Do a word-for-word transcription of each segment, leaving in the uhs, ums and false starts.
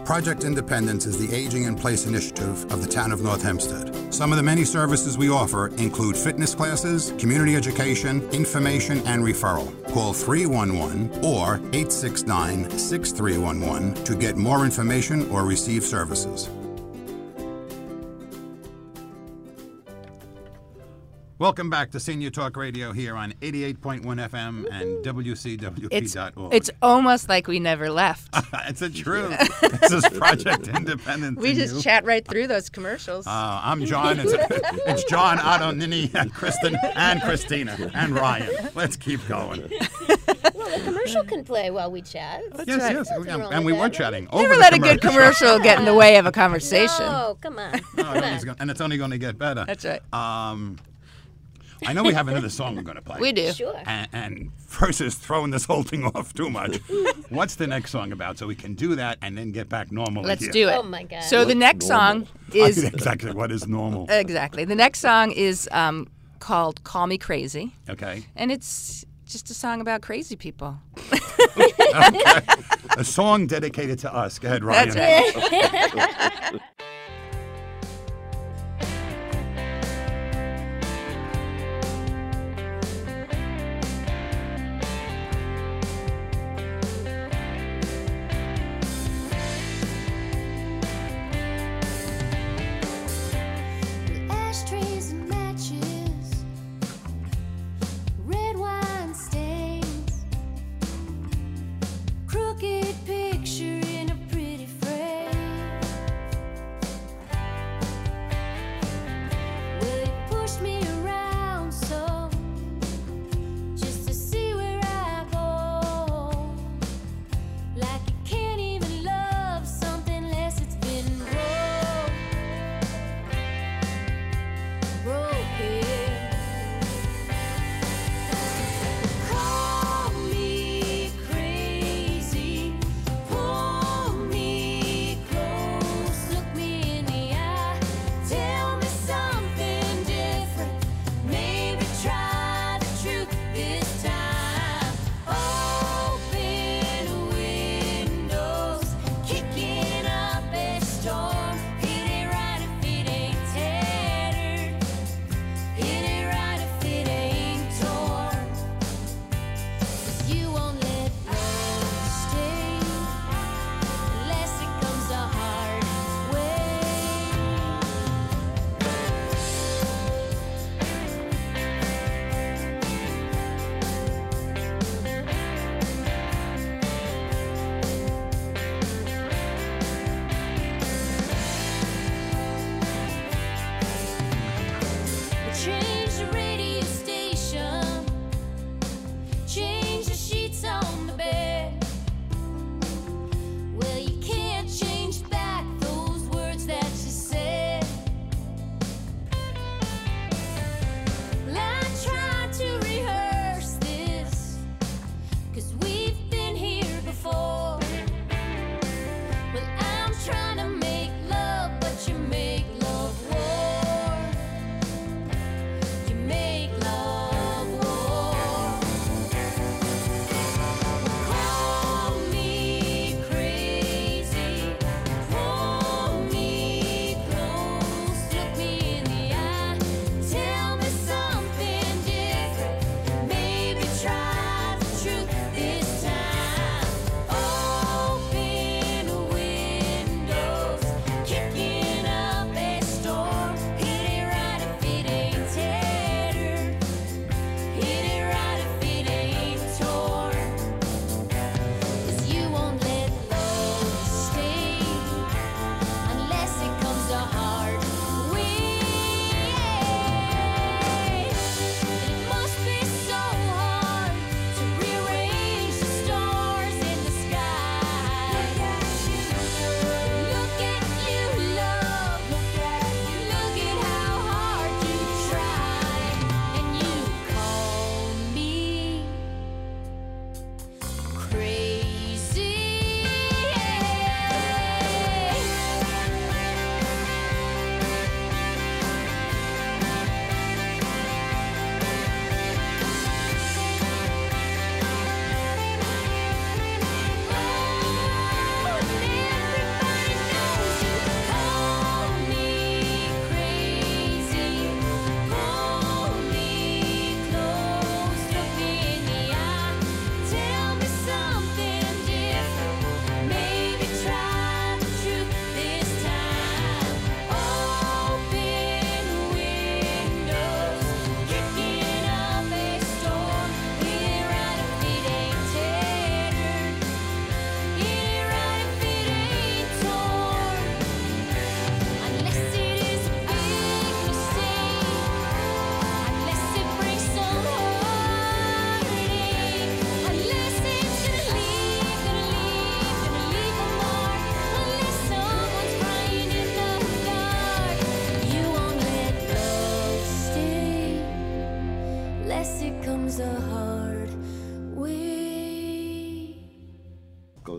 Project Independence is the Aging in Place initiative of the town of North Hempstead. Some of the many services we offer include fitness classes, community education, information, and referral. Call three one one or eight six nine, six three one one to get more information or receive services. Welcome back to Senior Talk Radio here on eighty-eight point one F M and W C W P dot org. It's, it's almost like we never left. It's a true. This is Project Independent. We just you. chat right through those commercials. Uh, I'm John. It's, it's John, Otto, Nini, and Kristen, and Christina, and Ryan. Let's keep going. Well, the commercial can play while we chat. That's yes, right. yes. Nothing And, wrong and with we were that, chatting right? over Never the let a good commercial get in the way of a conversation. No, come on. No, Come it on. is gonna- and it's only going to get better. That's right. Um, I know we have another song we're going to play. We do. Sure. And, and versus throwing this whole thing off too much, what's the next song about so we can do that and then get back normal? Let's here? do it. Oh, my God. So the next normal? song is exactly what is normal. exactly the next song is um, called "Call Me Crazy," Okay. and it's just a song about crazy people. Okay. A song dedicated to us. Go ahead, Ryan. That's right. Ashtrays and matches, red wine stains, crooked picture in a pretty frame.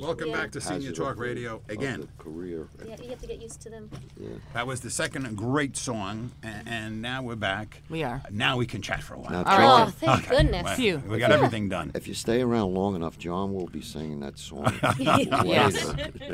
Welcome Yeah. back to Senior hazard Talk of the- Radio of again. the career. Yeah, you have to get used to them. That was the second great song, and, and now we're back. We are. Now we can chat for a while. Now, All John, Oh, thank Okay. goodness. Well, Phew. We got everything done. if you stay around long enough, John will be singing that song. Yes.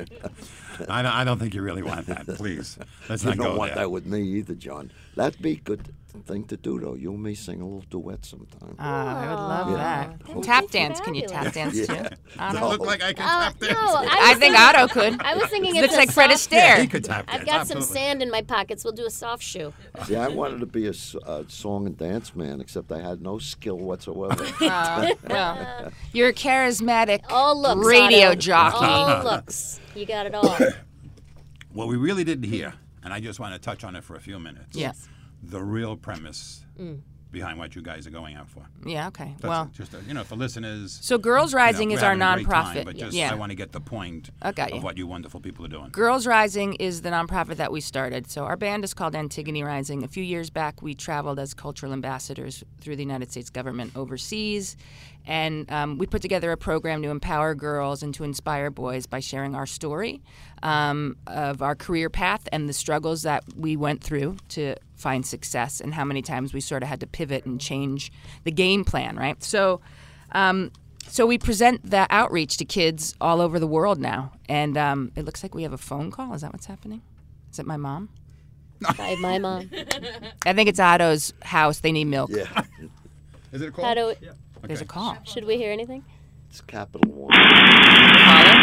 I don't, I don't think you really want that. Please, let's You not don't go want there. that with me either, John. That'd be a good thing to do, though. You and me sing a little duet sometime. Ah, I would love Yeah. that. That would Tap be dance. Can you tap fabulous. dance Yeah. too? Does it Otto? look like I can Uh, tap dance? no, I, I was think thinking- Otto could. I was thinking Looks it's a like Fred soft- Yeah, Astaire. he could tap dance. I've got some absolutely. sand in my pockets. We'll do a soft shoe. See, I wanted to be a, s- a song and dance man, except I had no skill whatsoever. Uh, well, you're a charismatic All looks. radio Otto. jockey. All looks. You got it all. What we really didn't hear, and I just want to touch on it for a few minutes. Yes. The real premise behind what you guys are going out for. Yeah. Okay. That's Well, just uh, you know, for listeners. so Girls Rising you know, is we're our having a great time, nonprofit. but just yeah. I want to get the point I got you. of what you wonderful people are doing. Girls Rising is the nonprofit that we started. So our band is called Antigone Rising. A few years back, we traveled as cultural ambassadors through the United States government overseas, and um, we put together a program to empower girls and to inspire boys by sharing our story um, of our career path and the struggles that we went through to find success, and how many times we sort of had to pivot and change the game plan, right? So. Um, So we present the outreach to kids all over the world now, and um, it looks like we have a phone call. Is that what's happening? Is it my mom? By my mom. I think it's Otto's house. They need milk. Yeah, Is it a call? How do? There's a call. Should we hear anything? it's Capital One. Caller?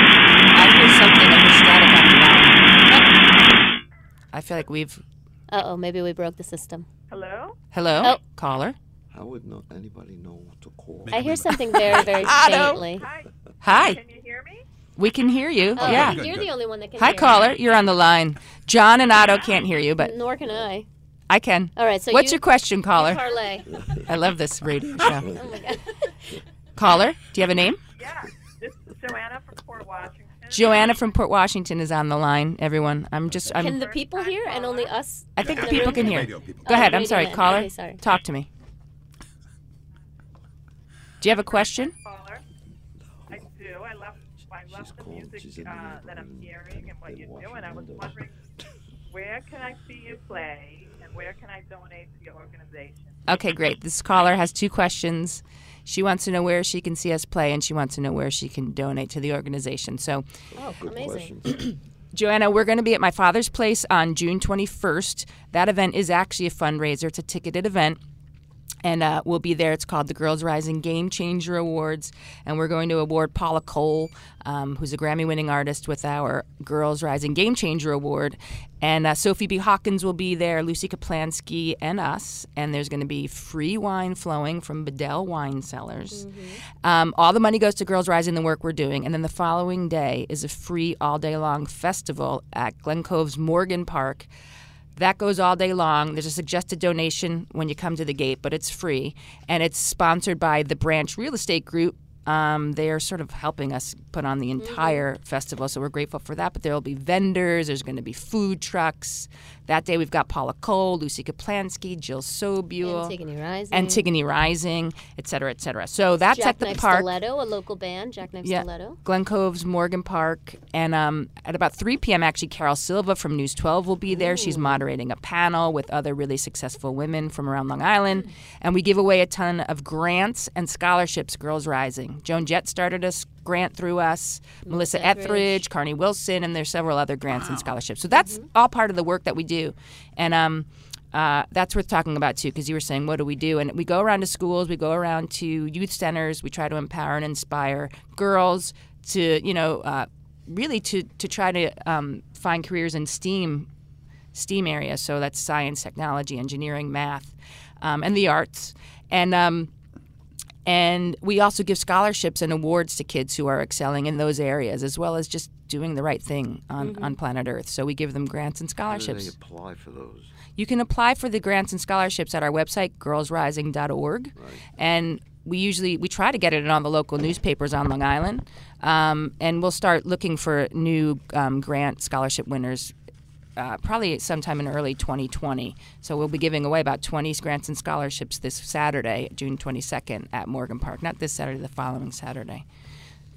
I hear something. I hear static on the line. I feel like we've. Uh oh, maybe we broke the system. Hello? Hello, Oh. caller. How would no, anybody know to call? I hear something very, very Otto. faintly. Hi. Hi. Can you hear me? We can hear you. Oh, yeah. good, you're good. the only one that can Hi, hear. caller. You're on the line. John and Otto can't hear you, but Nor can I. I can. All right, so What's you, your question, caller? parlay. I love this radio show. Oh my god. Caller, do you have a name? Yeah. This is Joanna from Port Washington. Joanna from Port Washington is on the line. Everyone, I'm just. I'm. Can the people hear and only us? I think in the the people room can hear. Radio people. Go Oh, ahead. I'm radio sorry, man. caller. Okay, sorry. Talk to me. Do you have a question? Caller. I do. I love, I She's love the called. She's music in the uh, that I'm neighborhood. hearing and what They you wash do, and I was windows. wondering where can I see you play and where can I donate to your organization? Okay, great. This caller has two questions. She wants to know where she can see us play, and she wants to know where she can donate to the organization. So, Oh, Good amazing. questions. Joanna, we're going to be at my father's place on June twenty-first. That event is actually a fundraiser. It's a ticketed event. And uh, we'll be there. It's called the Girls Rising Game Changer Awards. And we're going to award Paula Cole, um, who's a Grammy-winning artist, with our Girls Rising Game Changer Award. And uh, Sophie B. Hawkins will be there, Lucy Kaplansky, and us. And there's going to be free wine flowing from Bedell Wine Cellars. Um, all the money goes to Girls Rising, the work we're doing. And then the following day is a free all-day-long festival at Glen Cove's Morgan Park. That goes all day long. There's a suggested donation when you come to the gate, but it's free. And it's sponsored by the Branch Real Estate Group. Um, they are sort of helping us put on the entire festival, so we're grateful for that. But there will be vendors. There's going to be food trucks. That day we've got Paula Cole, Lucy Kaplansky, Jill Sobule, Antigone Rising. Antigone Rising, et cetera, et cetera. So that's at the Jackknife park. Stiletto, a local band. Jackknife Yeah, Stiletto. Glen Cove's Morgan Park. And um, at about three p.m., actually, Carol Silva from News twelve will be there. She's moderating a panel with other really successful women from around Long Island. And we give away a ton of grants and scholarships, Girls Rising. Joan Jett started a grant through us, Melissa, Melissa Etheridge, Etheridge. Carney Wilson, and there's several other grants and scholarships. So that's all part of the work that we do. And um, uh, that's worth talking about, too, because you were saying, what do we do? And we go around to schools, we go around to youth centers, we try to empower and inspire girls to, you know, uh, really to, to try to um, find careers in STEAM, STEAM areas. So that's science, technology, engineering, math, um, and the arts. And um, and we also give scholarships and awards to kids who are excelling in those areas, as well as just doing the right thing on, on planet Earth. So we give them grants and How do scholarships. they apply for those? You can apply for the grants and scholarships at our website, girls rising dot org. And we usually, we try to get it in all the local newspapers on Long Island. Um, and we'll start looking for new um, grant scholarship winners uh, probably sometime in early twenty twenty. So we'll be giving away about twenty grants and scholarships this Saturday, June twenty-second, at Morgan Park. Not this Saturday, the following Saturday.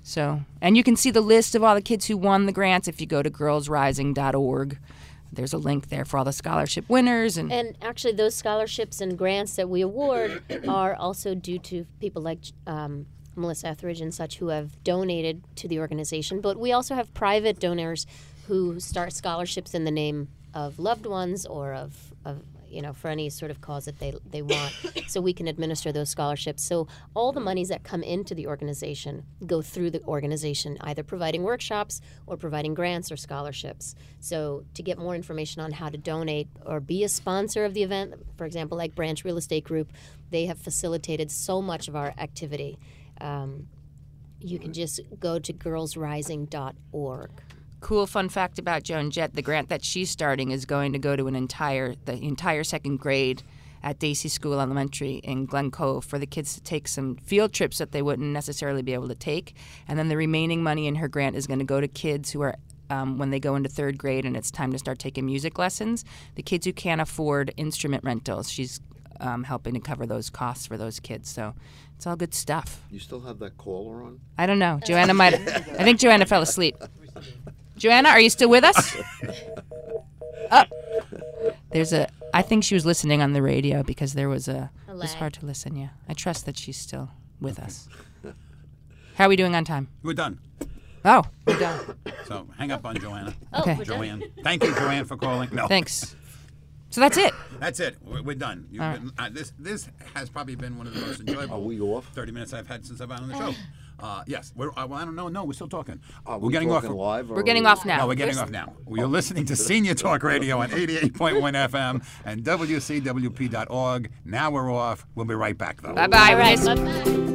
So, and you can see the list of all the kids who won the grants if you go to girls rising dot org. There's a link there for all the scholarship winners. And, And actually, those scholarships and grants that we award are also due to people like um, Melissa Etheridge and such who have donated to the organization. But we also have private donors who start scholarships in the name of loved ones or of, of you know, for any sort of cause that they they want. So we can administer those scholarships. So all the monies that come into the organization go through the organization, either providing workshops or providing grants or scholarships. So to get more information on how to donate or be a sponsor of the event, for example, like Branch Real Estate Group, they have facilitated so much of our activity. Um, you can just go to girls rising dot org. cool fun fact about Joan Jett, the grant that she's starting is going to go to an entire the entire second grade at Dacey School Elementary in Glen Cove for the kids to take some field trips that they wouldn't necessarily be able to take. And then the remaining money in her grant is going to go to kids who are Um, when they go into third grade and it's time to start taking music lessons, the kids who can't afford instrument rentals, she's um, helping to cover those costs for those kids. So it's all good stuff. You still have that caller on? I don't know. Joanna might I think Joanna fell asleep. Joanna, are you still with us? Oh, there's a, I think she was listening on the radio because there was a, A it was lag. hard to listen, yeah. I trust that she's still with us. How are we doing on time? We're done. Oh, we're done. So hang up on Joanna. Oh, Okay. we're done. Joanne. Thank you, Joanne, for calling. No. Thanks. So that's it. That's it. We're, we're done. You've All right. been, uh, this this has probably been one of the most enjoyable Are we off? thirty minutes I've had since I've been on the show. Uh, yes. We're, uh, well, I don't know. No, we're still talking. Are we're we getting off. talking live? Or We're getting are we- off now. No, we're getting off now. You're listening to Senior Talk Radio on eighty-eight point one F M and W C W P dot org. Now we're off. We'll be right back, though. Bye-bye. All right. Miss- Bye-bye.